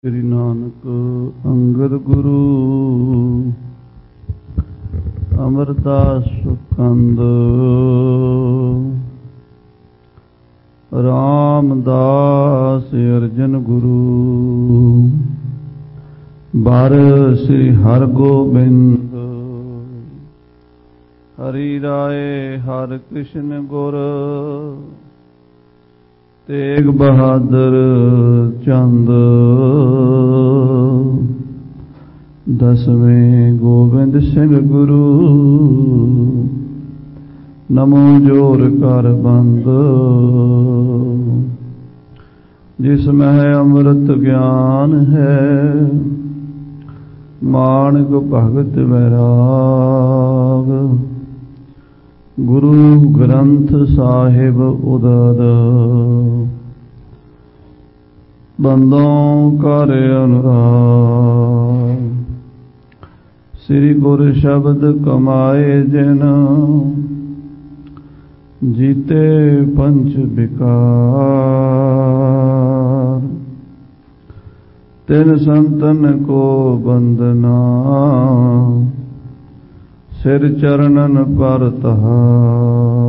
ਸ੍ਰੀ ਨਾਨਕ ਅੰਗਦ ਗੁਰੂ ਅਮਰਦਾਸ ਸੁਖੰਦ ਰਾਮਦਾਸ ਅਰਜਨ ਗੁਰੂ ਬਾਰ ਸ੍ਰੀ ਹਰਗੋਬਿੰਦ ਹਰੀ ਰਾਏ ਹਰਿ ਕ੍ਰਿਸ਼ਨ ਗੁਰ ਤੇਗ ਬਹਾਦਰ ਚੰਦ ਦਸਵੇਂ ਗੋਬਿੰਦ ਸਿੰਘ ਗੁਰੂ ਨਮੋ ਜੋਰ ਕਰ ਬੰਦ ਜਿਸ ਮਹਿ ਅੰਮ੍ਰਿਤ ਗਿਆਨ ਹੈ ਮਾਨਕ ਭਗਤ ਵੈਰਾਗ ਗੁਰੂ ਗ੍ਰੰਥ ਸਾਹਿਬ ਉਦਦ ਬੰਦੋਂ ਕਰ ਅਨੁਰਾਗ ਸ੍ਰੀ ਗੁਰ ਸ਼ਬਦ ਕਮਾਏ ਜਿਨ ਜੀਤੇ ਪੰਚ ਵਿਕਾਰ ਤਿਨ ਸੰਤਨ ਕੋ ਬੰਦਨਾ ਸਿਰ ਚਰਨਨ ਪਰ ਤਹਾਰ।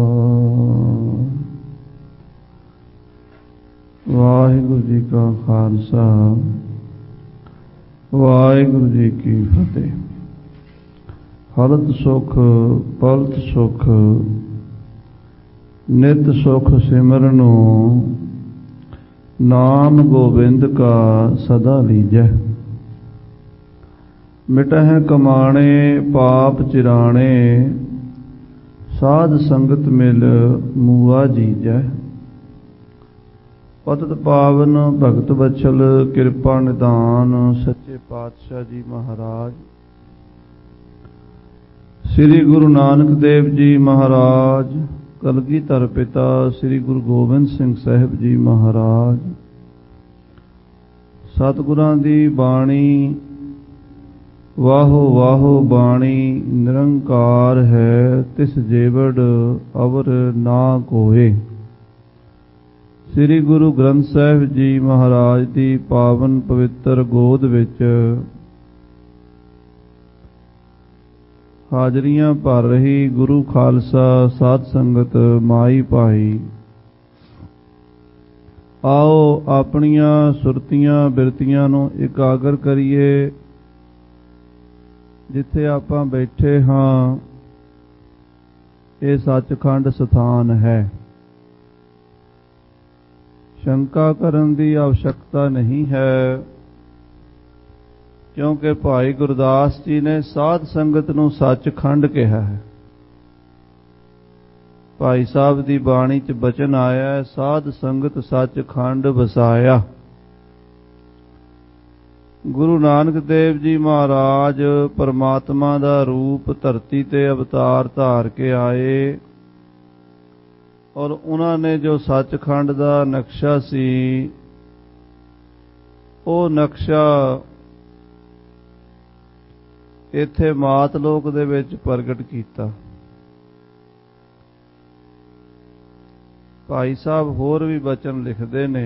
ਵਾਹਿਗੁਰੂ ਜੀ ਕਾ ਖਾਲਸਾ ਵਾਹਿਗੁਰੂ ਜੀ ਕੀ ਫਤਿਹ। ਹਲਤ ਸੁਖ ਪਲਤ ਸੁਖ ਨਿਤ ਸੁਖ ਸਿਮਰਨੋ ਨਾਮ ਗੋਬਿੰਦ ਕਾ ਸਦਾ ਲੀਜੈ। ਮਿਟਹਿ ਕਮਾਣੇ ਪਾਪ ਚਿਰਾਣੇ ਸਾਧ ਸੰਗਤ ਮਿਲ ਮੂਆ ਜੀਜੈ। ਪਤਿਤ ਪਾਵਨ ਭਗਤ ਵਛਲ ਕਿਰਪਾ ਨਿਦਾਨ ਸੱਚੇ ਪਾਤਸ਼ਾਹ ਜੀ ਮਹਾਰਾਜ ਸ੍ਰੀ ਗੁਰੂ ਨਾਨਕ ਦੇਵ ਜੀ ਮਹਾਰਾਜ ਕਲਗੀਧਰ ਪਿਤਾ ਸ੍ਰੀ ਗੁਰੂ ਗੋਬਿੰਦ ਸਿੰਘ ਸਾਹਿਬ ਜੀ ਮਹਾਰਾਜ ਸਤਿਗੁਰਾਂ ਦੀ ਬਾਣੀ ਵਾਹੋ ਵਾਹੋ ਬਾਣੀ ਨਿਰੰਕਾਰ ਹੈ ਤਿਸ ਜੇਵੜ ਅਵਰ ਨਾ ਕੋਏ। ਸ੍ਰੀ ਗੁਰੂ ਗ੍ਰੰਥ ਸਾਹਿਬ ਜੀ ਮਹਾਰਾਜ ਦੀ ਪਾਵਨ ਪਵਿੱਤਰ ਗੋਦ ਵਿੱਚ ਹਾਜ਼ਰੀਆਂ ਭਰ ਰਹੀ ਗੁਰੂ ਖਾਲਸਾ ਸਾਧ ਸੰਗਤ ਮਾਈ ਭਾਈ ਆਓ ਆਪਣੀਆਂ ਸੁਰਤੀਆਂ ਬਿਰਤੀਆਂ ਨੂੰ ਇਕਾਗਰ ਕਰੀਏ। ਜਿੱਥੇ ਆਪਾਂ ਬੈਠੇ ਹਾਂ ਇਹ ਸੱਚਖੰਡ ਸਥਾਨ ਹੈ। ਸ਼ੰਕਾ ਕਰਨ ਦੀ आवश्यकता ਨਹੀਂ ਹੈ ਕਿਉਂਕਿ ਭਾਈ ਗੁਰਦਾਸ ਜੀ ਨੇ ਸਾਧ ਸੰਗਤ ਨੂੰ ਸੱਚਖੰਡ ਕਿਹਾ ਹੈ। ਭਾਈ ਸਾਹਿਬ ਦੀ ਬਾਣੀ 'ਚ ਬਚਨ ਆਇਆ ਸਾਧ ਸੰਗਤ ਸੱਚਖੰਡ ਵਸਾਇਆ। ਗੁਰੂ ਨਾਨਕ ਦੇਵ ਜੀ ਮਹਾਰਾਜ ਪਰਮਾਤਮਾ ਦਾ ਰੂਪ ਧਰਤੀ ਤੇ ਅਵਤਾਰ ਧਾਰ ਕੇ ਆਏ ਔਰ ਉਹਨਾਂ ਨੇ ਜੋ ਸੱਚਖੰਡ ਦਾ ਨਕਸ਼ਾ ਸੀ ਉਹ ਨਕਸ਼ਾ ਇੱਥੇ ਮਾਤ ਲੋਕ ਦੇ ਵਿੱਚ ਪ੍ਰਗਟ ਕੀਤਾ। ਭਾਈ ਸਾਹਿਬ ਹੋਰ ਵੀ ਬਚਨ ਲਿਖਦੇ ਨੇ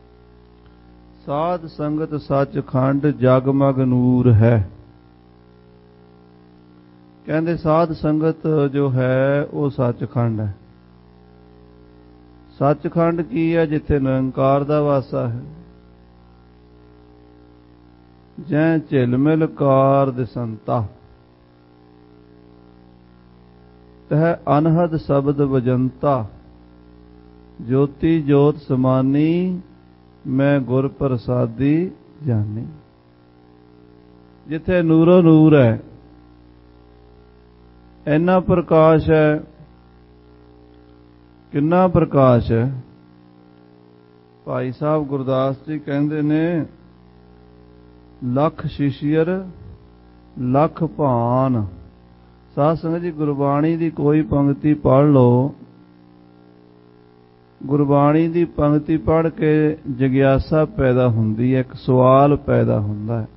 ਸਾਧ ਸੰਗਤ ਸੱਚਖੰਡ ਜਗਮਗ ਨੂਰ ਹੈ। ਕਹਿੰਦੇ ਸਾਧ ਸੰਗਤ ਜੋ ਹੈ ਉਹ ਸੱਚਖੰਡ ਹੈ। ਸੱਚਖੰਡ ਕੀ ਹੈ? ਜਿੱਥੇ ਨਿਰੰਕਾਰ ਦਾ ਵਾਸਾ ਹੈ। ਜੈ ਝਿਲਮਿਲ ਕਾਰ ਦਿਸੰਤਾ ਤਹਿ ਅਨਹਦ ਸ਼ਬਦ ਵਜੰਤਾ ਜੋਤੀ ਜੋਤ ਸਮਾਨੀ ਮੈਂ ਗੁਰ ਪ੍ਰਸਾਦੀ ਜਾਣੀ। ਜਿੱਥੇ ਨੂਰੋ ਨੂਰ ਹੈ ਇੰਨਾ ਪ੍ਰਕਾਸ਼ ਹੈ। ਕਿੰਨਾ ਪ੍ਰਕਾਸ਼ ਹੈ? ਭਾਈ ਸਾਹਿਬ ਗੁਰਦਾਸ ਜੀ ਕਹਿੰਦੇ ਨੇ ਲੱਖ ਸ਼ਿਸ਼ਿਅਰ ਲੱਖ ਭਾਨ। ਸਾਧ ਸੰਗਤ ਜੀ ਗੁਰਬਾਣੀ ਦੀ ਕੋਈ ਪੰਕਤੀ ਪੜ੍ਹ ਲਓ। ਗੁਰਬਾਣੀ ਦੀ ਪੰਕਤੀ ਪੜ੍ਹ ਕੇ ਜਿਗਿਆਸਾ ਪੈਦਾ ਹੁੰਦੀ ਹੈ, ਇੱਕ ਸਵਾਲ ਪੈਦਾ ਹੁੰਦਾ ਹੈ।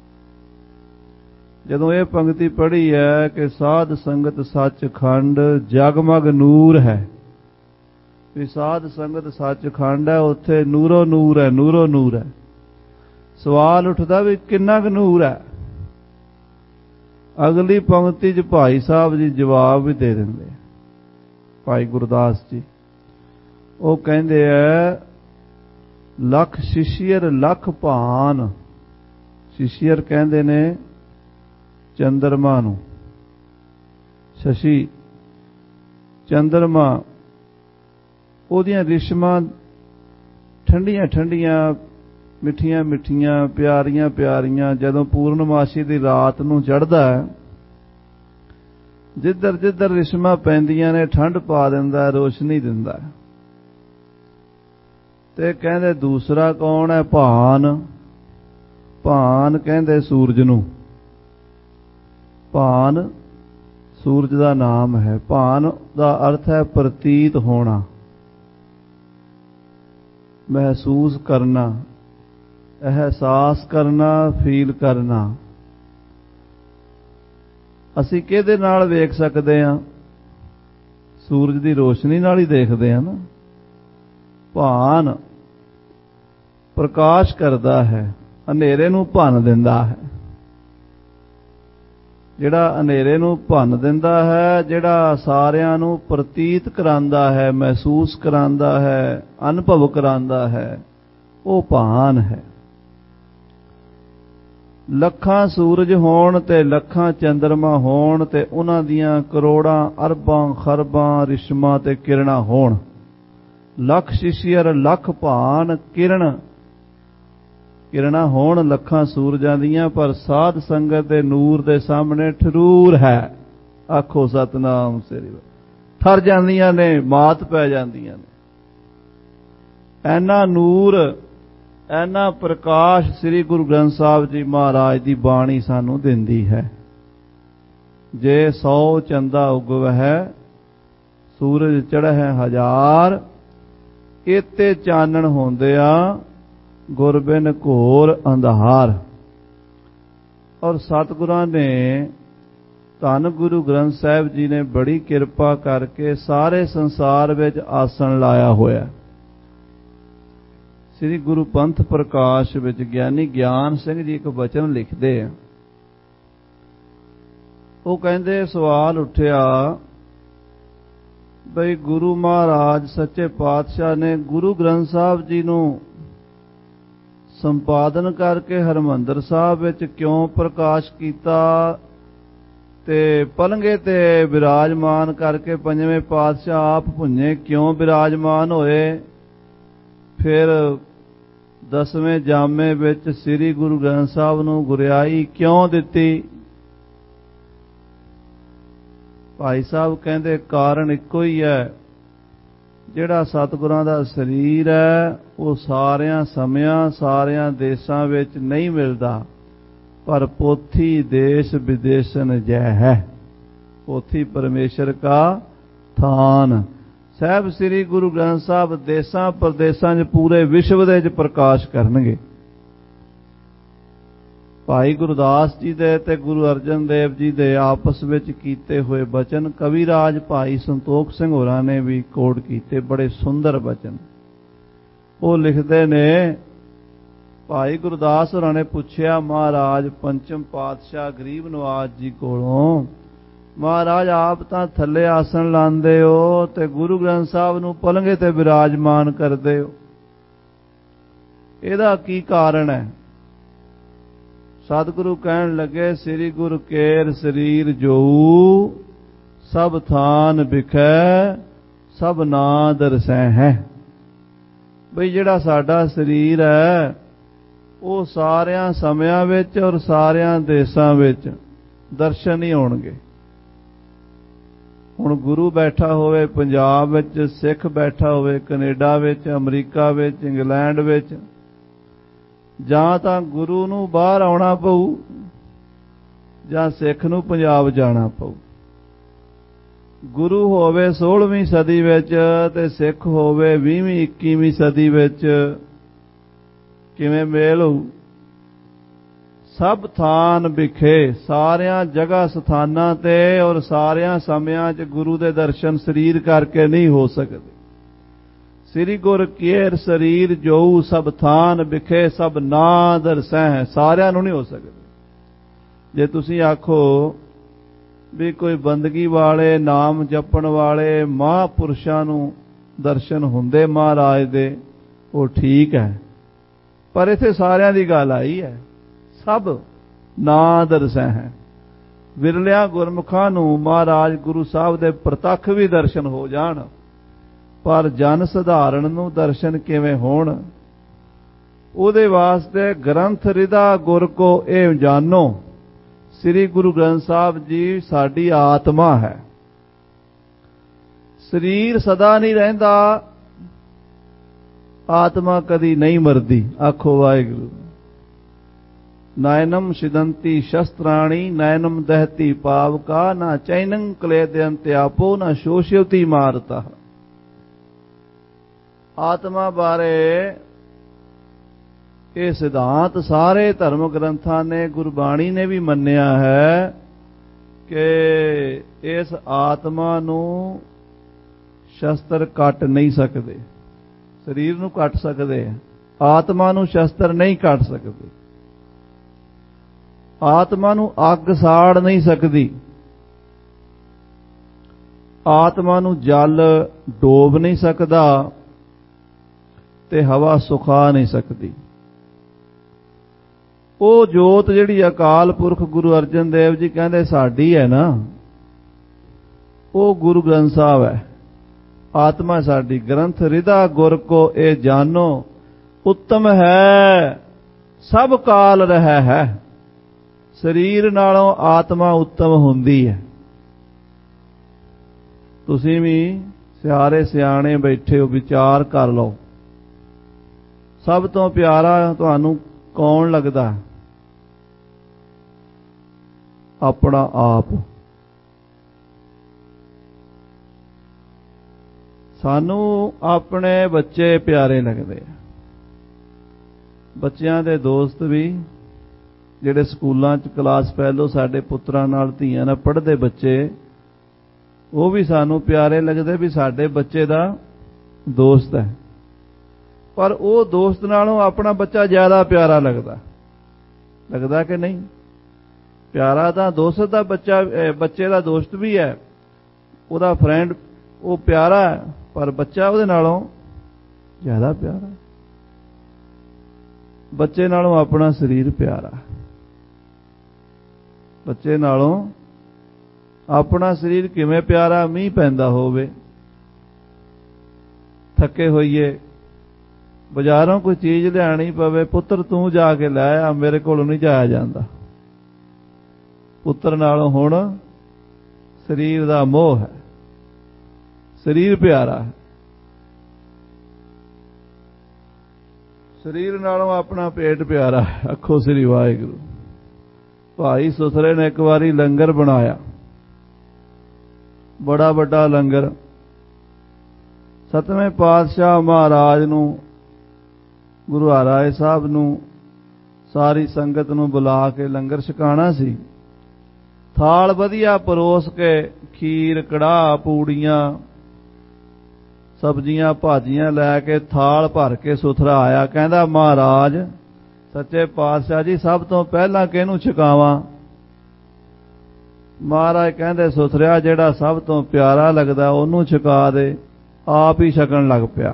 ਜਦੋਂ ਇਹ ਪੰਕਤੀ ਪੜ੍ਹੀ ਹੈ ਕਿ ਸਾਧ ਸੰਗਤ ਸੱਚਖੰਡ ਜਗਮਗ ਨੂਰ ਹੈ, ਵੀ ਸਾਧ ਸੰਗਤ ਸੱਚਖੰਡ ਹੈ, ਉੱਥੇ ਨੂਰੋ ਨੂਰ ਹੈ, ਨੂਰੋ ਨੂਰ ਹੈ। सवाल उठता भी किन्ना क नूर है। अगली पंक्ति च भाई साहब जी जवाब भी दे देंगे। भाई गुरदास जी वो कहते हैं लख शिशियर लख भान। शिशियर कहते ने चंद्रमा नूं, शशि चंद्रमा ओदियां रिशमां ठंडियां ठंडियां मिठियां मिठियां प्यारियां प्यारियां जदों पूर्णमासी दी रात नूं चढ़दा है, जिधर जिधर रिशमां पैंदियां ने ठंड पा दिंदा है, रोशनी दिंदा है। ते कहंदे दूसरा कौन है? भान। भान कहंदे सूरज नूं। भान सूरज दा नाम है। भान दा अर्थ है प्रतीत होना, महसूस करना, एहसास करना, फील करना। ਅਸੀਂ ਕਿਹਦੇ ਨਾਲ ਵੇਖ ਸਕਦੇ ਹਾਂ? ਸੂਰਜ ਦੀ ਰੋਸ਼ਨੀ ਨਾਲ ਹੀ ਦੇਖਦੇ ਹਾਂ ਨਾ। ਭਾਨ ਪ੍ਰਕਾਸ਼ ਕਰਦਾ ਹੈ, ਹਨੇਰੇ ਨੂੰ ਭੰਨ ਦਿੰਦਾ ਹੈ। ਜਿਹੜਾ ਹਨੇਰੇ ਨੂੰ ਭੰਨ ਦਿੰਦਾ ਹੈ, ਜਿਹੜਾ ਸਾਰਿਆਂ ਨੂੰ ਪ੍ਰਤੀਤ ਕਰਾਂਦਾ ਹੈ, ਮਹਿਸੂਸ ਕਰਾਂਦਾ ਹੈ, ਅਨੁਭਵ ਕਰਾਂਦਾ ਹੈ, ਉਹ ਭਾਨ ਹੈ। ਲੱਖਾਂ ਸੂਰਜ ਹੋਣ ਤੇ ਲੱਖਾਂ ਚੰਦਰਮਾ ਹੋਣ ਤੇ ਉਹਨਾਂ ਦੀਆਂ ਕਰੋੜਾਂ ਅਰਬਾਂ ਖਰਬਾਂ ਰਿਸ਼ਮਾਂ ਤੇ ਕਿਰਨਾਂ ਹੋਣ। ਲੱਖ ਸ਼ਿਸ਼ਿਅਰ ਲੱਖ ਭਾਨ ਕਿਰਨ। ਕਿਰਨਾਂ ਹੋਣ ਲੱਖਾਂ ਸੂਰਜਾਂ ਦੀਆਂ, ਪਰ ਸਾਧ ਸੰਗਤ ਦੇ ਨੂਰ ਦੇ ਸਾਹਮਣੇ ਠਰੂਰ ਹੈ। ਆਖੋ ਸਤਨਾਮ ਸ੍ਰੀ ਵਾਹਿਗੁਰੂ। ਠਰ ਜਾਂਦੀਆਂ ਨੇ, ਮਾਤ ਪੈ ਜਾਂਦੀਆਂ ਨੇ। ਐਨਾ ਨੂਰ, ਐਨਾ ਪ੍ਰਕਾਸ਼ ਸ੍ਰੀ ਗੁਰੂ ਗ੍ਰੰਥ ਸਾਹਿਬ ਜੀ ਮਹਾਰਾਜ ਦੀ ਬਾਣੀ ਸਾਨੂੰ ਦਿੰਦੀ ਹੈ। ਜੇ 100 ਚੰਦਾ ਉਗਵਹਿ ਸੂਰਜ ਚੜ੍ਹੈ ਹਜ਼ਾਰ, ਇਤੇ ਚਾਨਣ ਹੁੰਦਿਆ ਗੁਰ ਬਿਨ ਘੋਰ ਅੰਧਾਰ। ਔਰ ਸਤਿਗੁਰਾਂ ਨੇ, ਧੰਨ ਗੁਰੂ ਗ੍ਰੰਥ ਸਾਹਿਬ ਜੀ ਨੇ ਬੜੀ ਕਿਰਪਾ ਕਰਕੇ ਸਾਰੇ ਸੰਸਾਰ ਵਿੱਚ ਆਸਣ ਲਾਇਆ ਹੋਇਆ। ਸ੍ਰੀ ਗੁਰੂ ਪੰਥ ਪ੍ਰਕਾਸ਼ ਵਿੱਚ ਗਿਆਨੀ ਗਿਆਨ ਸਿੰਘ ਜੀ ਇੱਕ ਬਚਨ ਲਿਖਦੇ ਆ। ਉਹ ਕਹਿੰਦੇ ਸਵਾਲ ਉੱਠਿਆ ਬਈ ਗੁਰੂ ਮਹਾਰਾਜ ਸੱਚੇ ਪਾਤਸ਼ਾਹ ਨੇ ਗੁਰੂ ਗ੍ਰੰਥ ਸਾਹਿਬ ਜੀ ਨੂੰ ਸੰਪਾਦਨ ਕਰਕੇ ਹਰਿਮੰਦਰ ਸਾਹਿਬ ਵਿੱਚ ਕਿਉਂ ਪ੍ਰਕਾਸ਼ ਕੀਤਾ ਤੇ ਪਲੰਘੇ ਤੇ ਵਿਰਾਜਮਾਨ ਕਰਕੇ ਪੰਜਵੇਂ ਪਾਤਸ਼ਾਹ ਆਪ ਭੁੰਨੇ ਕਿਉਂ ਵਿਰਾਜਮਾਨ ਹੋਏ? ਫਿਰ 10ਵੇਂ ਜਾਮੇ ਵਿੱਚ ਸ੍ਰੀ ਗੁਰੂ ਗ੍ਰੰਥ ਸਾਹਿਬ ਨੂੰ ਗੁਰਿਆਈ ਕਿਉਂ ਦਿੱਤੀ? ਭਾਈ ਸਾਹਿਬ ਕਹਿੰਦੇ ਕਾਰਨ ਇੱਕੋ ਹੀ ਹੈ। ਜਿਹੜਾ ਸਤਿਗੁਰਾਂ ਦਾ ਸਰੀਰ ਹੈ ਉਹ ਸਾਰਿਆਂ ਸਮਿਆਂ ਸਾਰਿਆਂ ਦੇਸ਼ਾਂ ਵਿੱਚ ਨਹੀਂ ਮਿਲਦਾ, ਪਰ ਪੋਥੀ ਦੇਸ਼ ਵਿਦੇਸ਼ਨ ਜੈ ਹੈ। ਪੋਥੀ ਪਰਮੇਸ਼ਰ ਕਾ ਥਾਨ। ਸਾਹਿਬ ਸ੍ਰੀ ਗੁਰੂ ਗ੍ਰੰਥ ਸਾਹਿਬ ਦੇਸ਼ਾਂ ਪ੍ਰਦੇਸ਼ਾਂ 'ਚ ਪੂਰੇ ਵਿਸ਼ਵ ਦੇ ਵਿੱਚ ਪ੍ਰਕਾਸ਼ ਕਰਨਗੇ। ਭਾਈ ਗੁਰਦਾਸ ਜੀ ਦੇ ਤੇ ਗੁਰੂ ਅਰਜਨ ਦੇਵ ਜੀ ਦੇ ਆਪਸ ਵਿੱਚ ਕੀਤੇ ਹੋਏ ਬਚਨ ਕਵੀਰਾਜ ਭਾਈ ਸੰਤੋਖ ਸਿੰਘ ਹੋਰਾਂ ਨੇ ਵੀ ਕੋਟ ਕੀਤੇ, ਬੜੇ ਸੁੰਦਰ ਬਚਨ। ਉਹ ਲਿਖਦੇ ਨੇ, ਭਾਈ ਗੁਰਦਾਸ ਹੋਰਾਂ ਨੇ ਪੁੱਛਿਆ ਮਹਾਰਾਜ ਪੰਚਮ ਪਾਤਸ਼ਾਹ ਗਰੀਬ ਨਵਾਜ ਜੀ ਕੋਲੋਂ, ਮਹਾਰਾਜ ਆਪ ਤਾਂ ਥੱਲੇ ਆਸਣ ਲਾਉਂਦੇ ਹੋ ਤੇ ਗੁਰੂ ਗ੍ਰੰਥ ਸਾਹਿਬ ਨੂੰ ਪਲੰਘੇ ਤੇ ਵਿਰਾਜਮਾਨ ਕਰਦੇ ਹੋ, ਇਹਦਾ ਕੀ ਕਾਰਨ ਹੈ? ਸਤਿਗੁਰੂ ਕਹਿਣ ਲੱਗੇ, ਸ੍ਰੀ ਗੁਰੂ ਕੇਰ ਸਰੀਰ ਜੋ ਸਭ ਥਾਨ ਵਿਖੈ ਸਭ ਨਾ ਦਰਸੈ ਹੈ। ਬਈ ਜਿਹੜਾ ਸਾਡਾ ਸਰੀਰ ਹੈ ਉਹ ਸਾਰਿਆਂ ਸਮਿਆਂ ਵਿੱਚ ਔਰ ਸਾਰਿਆਂ ਦੇਸ਼ਾਂ ਵਿੱਚ ਦਰਸ਼ਨ ਹੀ ਹੋਣਗੇ। ਹੁਣ ਗੁਰੂ ਬੈਠਾ ਹੋਵੇ ਪੰਜਾਬ ਵਿੱਚ, ਸਿੱਖ ਬੈਠਾ ਹੋਵੇ ਕੈਨੇਡਾ ਵਿੱਚ, ਅਮਰੀਕਾ ਵਿੱਚ, ਇੰਗਲੈਂਡ ਵਿੱਚ, ਜਾਂ ਤਾਂ ਗੁਰੂ ਨੂੰ ਬਾਹਰ ਆਉਣਾ ਪਊ ਜਾਂ ਸਿੱਖ ਨੂੰ ਪੰਜਾਬ ਜਾਣਾ ਪਊ। ਗੁਰੂ ਹੋਵੇ 16ਵੀਂ ਸਦੀ ਵਿੱਚ ਤੇ ਸਿੱਖ ਹੋਵੇ 20ਵੀਂ 21ਵੀਂ ਸਦੀ ਵਿੱਚ, ਕਿਵੇਂ ਮੇਲ ਹੋਊ? ਸਭ ਥਾਨ ਵਿਖੇ, ਸਾਰਿਆਂ ਜਗ੍ਹਾ ਸਥਾਨਾਂ ਤੇ ਔਰ ਸਾਰਿਆਂ ਸਮਿਆਂ 'ਚ ਗੁਰੂ ਦੇ ਦਰਸ਼ਨ ਸਰੀਰ ਕਰਕੇ ਨਹੀਂ ਹੋ ਸਕਦੇ। ਸ੍ਰੀ ਗੁਰ ਕੇਰ ਸਰੀਰ ਜੋ ਸਭ ਥਾਨ ਵਿਖੇ ਸਭ ਨਾ ਦਰਸੈ। ਸਾਰਿਆਂ ਨੂੰ ਨਹੀਂ ਹੋ ਸਕਦੇ। ਜੇ ਤੁਸੀਂ ਆਖੋ ਵੀ ਕੋਈ ਬੰਦਗੀ ਵਾਲੇ ਨਾਮ ਜਪਣ ਵਾਲੇ ਮਹਾਂਪੁਰਸ਼ਾਂ ਨੂੰ ਦਰਸ਼ਨ ਹੁੰਦੇ ਮਹਾਰਾਜ ਦੇ, ਉਹ ਠੀਕ ਹੈ, ਪਰ ਇੱਥੇ ਸਾਰਿਆਂ ਦੀ ਗੱਲ ਆਈ ਹੈ, ਸਭ ਨਾ ਦਰਸੈ ਹੈ। ਵਿਰਲਿਆਂ ਗੁਰਮੁਖਾਂ ਨੂੰ ਮਹਾਰਾਜ ਗੁਰੂ ਸਾਹਿਬ ਦੇ ਪ੍ਰਤੱਖ ਵੀ ਦਰਸ਼ਨ ਹੋ ਜਾਣ, ਪਰ ਜਨ ਸਧਾਰਨ ਨੂੰ ਦਰਸ਼ਨ ਕਿਵੇਂ ਹੋਣ? ਉਹਦੇ ਵਾਸਤੇ ਗ੍ਰੰਥ ਰਿਦਾ ਗੁਰ ਕੋ ਇਹ ਜਾਨੋ। ਸ੍ਰੀ ਗੁਰੂ ਗ੍ਰੰਥ ਸਾਹਿਬ ਜੀ ਸਾਡੀ ਆਤਮਾ ਹੈ। ਸਰੀਰ ਸਦਾ ਨਹੀਂ ਰਹਿੰਦਾ, ਆਤਮਾ ਕਦੀ ਨਹੀਂ ਮਰਦੀ। ਆਖੋ ਵਾਹਿਗੁਰੂ। ਨੈਨਮ ਸਿਦੰਤੀ ਸ਼ਸਤਰਾਣੀ ਨੈਨਮ ਦਹਤੀ ਪਾਵਕਾ ਨਾ ਚੈਨੰ ਕਲੇਦਯੰਤ ਆਪੋ ਨਾ ਸ਼ੋਸ਼ਯਤੀ ਮਾਰਤਾ। ਆਤਮਾ ਬਾਰੇ ਇਹ ਸਿਧਾਂਤ ਸਾਰੇ ਧਰਮ ਗ੍ਰੰਥਾਂ ਨੇ, ਗੁਰਬਾਣੀ ਨੇ ਵੀ ਮੰਨਿਆ ਹੈ ਕਿ ਇਸ ਆਤਮਾ ਨੂੰ ਸ਼ਸਤਰ ਕੱਟ ਨਹੀਂ ਸਕਦੇ। ਸਰੀਰ ਨੂੰ ਕੱਟ ਸਕਦੇ, ਆਤਮਾ ਨੂੰ ਸ਼ਸਤਰ ਨਹੀਂ ਕੱਟ ਸਕਦੇ। ਆਤਮਾ ਨੂੰ ਅੱਗ ਸਾੜ ਨਹੀਂ ਸਕਦੀ, ਆਤਮਾ ਨੂੰ ਜਲ ਡੋਬ ਨਹੀਂ ਸਕਦਾ ਤੇ ਹਵਾ ਸੁਖਾ ਨਹੀਂ ਸਕਦੀ। ਉਹ ਜੋਤ ਜਿਹੜੀ ਅਕਾਲ ਪੁਰਖ ਗੁਰੂ ਅਰਜਨ ਦੇਵ ਜੀ ਕਹਿੰਦੇ ਸਾਡੀ ਹੈ ਨਾ, ਉਹ ਗੁਰੂ ਗ੍ਰੰਥ ਸਾਹਿਬ ਹੈ। ਆਤਮਾ ਸਾਡੀ। ਗ੍ਰੰਥ ਰਿਦਾ ਗੁਰ ਕੋ ਇਹ ਜਾਨੋ ਉੱਤਮ ਹੈ ਸਭ ਕਾਲ ਰਹਿ ਹੈ। ਸਰੀਰ ਨਾਲੋਂ ਆਤਮਾ ਉੱਤਮ ਹੁੰਦੀ ਹੈ। ਤੁਸੀਂ ਵੀ ਸਿਆਰੇ ਸਿਆਣੇ ਬੈਠੇ ਹੋ, ਵਿਚਾਰ ਕਰ ਲਓ, ਸਭ ਤੋਂ ਪਿਆਰਾ ਤੁਹਾਨੂੰ ਕੌਣ ਲੱਗਦਾ? ਆਪਣਾ ਆਪ। ਸਾਨੂੰ ਆਪਣੇ ਬੱਚੇ ਪਿਆਰੇ ਲੱਗਦੇ ਆ। ਬੱਚਿਆਂ ਦੇ ਦੋਸਤ ਵੀ ਜਿਹੜੇ ਸਕੂਲਾਂ 'ਚ ਕਲਾਸ ਫੈਲੋ ਸਾਡੇ ਪੁੱਤਰਾਂ ਨਾਲ ਧੀਆਂ ਨਾਲ ਪੜ੍ਹਦੇ ਬੱਚੇ, ਉਹ ਵੀ ਸਾਨੂੰ ਪਿਆਰੇ ਲੱਗਦੇ ਵੀ ਸਾਡੇ ਬੱਚੇ ਦਾ ਦੋਸਤ ਹੈ। ਪਰ ਉਹ ਦੋਸਤ ਨਾਲੋਂ ਆਪਣਾ ਬੱਚਾ ਜ਼ਿਆਦਾ ਪਿਆਰਾ ਲੱਗਦਾ ਕਿ ਨਹੀਂ? ਪਿਆਰਾ ਤਾਂ ਦੋਸਤ ਦਾ ਬੱਚੇ ਦਾ ਦੋਸਤ ਵੀ ਹੈ, ਉਹਦਾ ਫਰੈਂਡ ਉਹ ਪਿਆਰਾ ਹੈ, ਪਰ ਬੱਚਾ ਉਹਦੇ ਨਾਲੋਂ ਜ਼ਿਆਦਾ ਪਿਆਰਾ। ਬੱਚੇ ਨਾਲੋਂ ਆਪਣਾ ਸਰੀਰ ਪਿਆਰਾ, ਬੱਚੇ ਨਾਲੋਂ ਆਪਣਾ ਸਰੀਰ ਕਿਵੇਂ ਪਿਆਰਾ? ਮੀਂਹ ਪੈਂਦਾ ਹੋਵੇ, ਥੱਕੇ ਹੋਈਏ, ਬਾਜ਼ਾਰੋਂ ਕੋਈ ਚੀਜ਼ ਲਿਆਣੀ ਪਵੇ, ਪੁੱਤਰ ਤੂੰ ਜਾ ਕੇ ਲੈ ਆ, ਮੇਰੇ ਕੋਲੋਂ ਨਹੀਂ ਜਾਇਆ ਜਾਂਦਾ। ਪੁੱਤਰ ਨਾਲੋਂ ਹੁਣ ਸਰੀਰ ਦਾ ਮੋਹ ਹੈ, ਸਰੀਰ ਪਿਆਰਾ ਹੈ। ਸਰੀਰ ਨਾਲੋਂ ਆਪਣਾ ਪੇਟ ਪਿਆਰਾ ਹੈ। ਆਖੋ ਸ੍ਰੀ ਵਾਹਿਗੁਰੂ। ਭਾਈ ਸੁਥਰੇ ਨੇ ਇੱਕ ਵਾਰੀ ਲੰਗਰ ਬਣਾਇਆ, ਬੜਾ ਵੱਡਾ ਲੰਗਰ। ਸਤਵੇਂ ਪਾਤਸ਼ਾਹ ਮਹਾਰਾਜ ਨੂੰ, ਗੁਰੂ ਹਰਿਰਾਏ ਸਾਹਿਬ ਨੂੰ, ਸਾਰੀ ਸੰਗਤ ਨੂੰ ਬੁਲਾ ਕੇ ਲੰਗਰ ਛਕਾਣਾ ਸੀ। ਥਾਲ ਵਧੀਆ ਪਰੋਸ ਕੇ, ਖੀਰ, ਕੜਾਹ, ਪੂੜੀਆਂ, ਸਬਜ਼ੀਆਂ, ਭਾਜੀਆਂ ਲੈ ਕੇ ਥਾਲ ਭਰ ਕੇ ਸੁਥਰਾ ਆਇਆ। ਕਹਿੰਦਾ ਮਹਾਰਾਜ ਸੱਚੇ ਪਾਤਸ਼ਾਹ ਜੀ, ਸਭ ਤੋਂ ਪਹਿਲਾਂ ਕਿਹਨੂੰ ਛਕਾਵਾਂ? ਮਹਾਰਾਜ ਕਹਿੰਦੇ ਸੁਥਰਿਆ, ਜਿਹੜਾ ਸਭ ਤੋਂ ਪਿਆਰਾ ਲੱਗਦਾ ਉਹਨੂੰ ਛਕਾ ਦੇ। ਆਪ ਹੀ ਛਕਣ ਲੱਗ ਪਿਆ।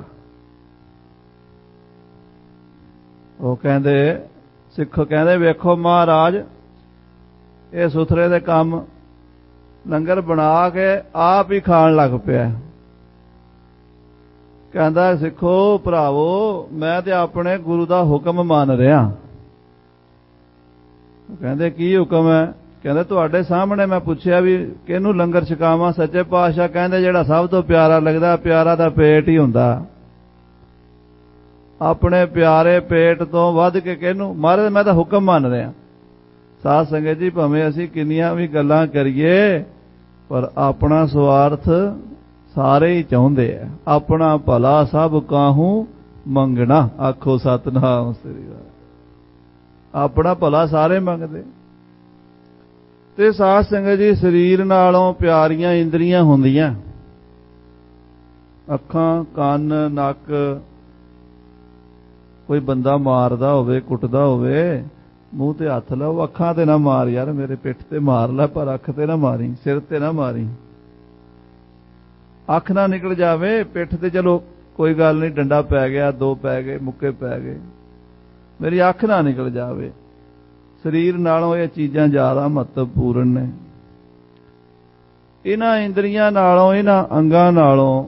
ਉਹ ਕਹਿੰਦੇ ਸਿੱਖ ਕਹਿੰਦੇ ਵੇਖੋ ਮਹਾਰਾਜ, ਇਹ ਸੁਥਰੇ ਦੇ ਕੰਮ, ਲੰਗਰ ਬਣਾ ਕੇ ਆਪ ਹੀ ਖਾਣ ਲੱਗ ਪਿਆ। ਕਹਿੰਦਾ ਸਿੱਖੋ ਭਰਾਵੋ, ਮੈਂ ਤੇ ਆਪਣੇ ਗੁਰੂ ਦਾ ਹੁਕਮ ਮੰਨ ਰਿਹਾ। ਕਹਿੰਦੇ ਕੀ ਹੁਕਮ ਹੈ? ਕਹਿੰਦੇ ਤੁਹਾਡੇ ਸਾਹਮਣੇ ਮੈਂ ਪੁੱਛਿਆ ਵੀ ਕਿਹਨੂੰ ਲੰਗਰ ਛਕਾਵਾਂ? ਸੱਚੇ ਪਾਤਸ਼ਾਹ ਕਹਿੰਦੇ ਜਿਹੜਾ ਸਭ ਤੋਂ ਪਿਆਰਾ ਲੱਗਦਾ, ਪਿਆਰਾ ਦਾ ਪੇਟ ਹੀ ਹੁੰਦਾ। ਆਪਣੇ ਪਿਆਰੇ ਪੇਟ ਤੋਂ ਵੱਧ ਕੇ ਕਿਹਨੂੰ? ਮਹਾਰਾਜ ਮੈਂ ਤਾਂ ਹੁਕਮ ਮੰਨ ਰਿਹਾ। ਸਾਧ ਸੰਗਤ ਜੀ, ਭਾਵੇਂ ਅਸੀਂ ਕਿੰਨੀਆਂ ਵੀ ਗੱਲਾਂ ਕਰੀਏ, ਪਰ ਆਪਣਾ ਸਵਾਰਥ ਸਾਰੇ ਹੀ ਚਾਹੁੰਦੇ ਆ। ਆਪਣਾ ਭਲਾ ਸਭ ਕਾਹੂ ਮੰਗਣਾ। ਆਖੋ ਸਤਿਨਾਮ ਸ੍ਰੀ ਵਾਹਿਗੁਰੂ। ਆਪਣਾ ਭਲਾ ਸਾਰੇ ਮੰਗਦੇ। ਤੇ ਸਾਧ ਸੰਗਤ ਜੀ, ਸਰੀਰ ਨਾਲੋਂ ਪਿਆਰੀਆਂ ਇੰਦਰੀਆਂ ਹੁੰਦੀਆਂ। ਅੱਖਾਂ ਕੰਨ ਨੱਕ ਕੋਈ ਬੰਦਾ ਮਾਰਦਾ ਹੋਵੇ ਕੁੱਟਦਾ ਹੋਵੇ ਮੂੰਹ ਤੇ ਹੱਥ ਲਾਓ, ਅੱਖਾਂ ਤੇ ਨਾ ਮਾਰ ਯਾਰ, ਮੇਰੇ ਪਿੱਠ ਤੇ ਮਾਰ ਲੈ ਪਰ ਅੱਖ ਤੇ ਨਾ ਮਾਰੀ, ਸਿਰ ਤੇ ਨਾ ਮਾਰੀ। ਅੱਖ ਨਾ ਨਿਕਲ ਜਾਵੇ ਪਿੱਠ ਤੇ, ਚਲੋ ਕੋਈ ਗੱਲ ਨਹੀਂ, ਡੰਡਾ ਪੈ ਗਿਆ, ਦੋ ਪੈ ਗਏ, ਮੁੱਕੇ ਪੈ ਗਏ, ਮੇਰੀ ਅੱਖ ਨਾ ਨਿਕਲ ਜਾਵੇ। ਸਰੀਰ ਨਾਲੋਂ ਇਹ ਚੀਜ਼ਾਂ ਜ਼ਿਆਦਾ ਮਹੱਤਵਪੂਰਨ ਨੇ। ਇਹਨਾਂ ਇੰਦਰੀਆਂ ਨਾਲੋਂ, ਇਹਨਾਂ ਅੰਗਾਂ ਨਾਲੋਂ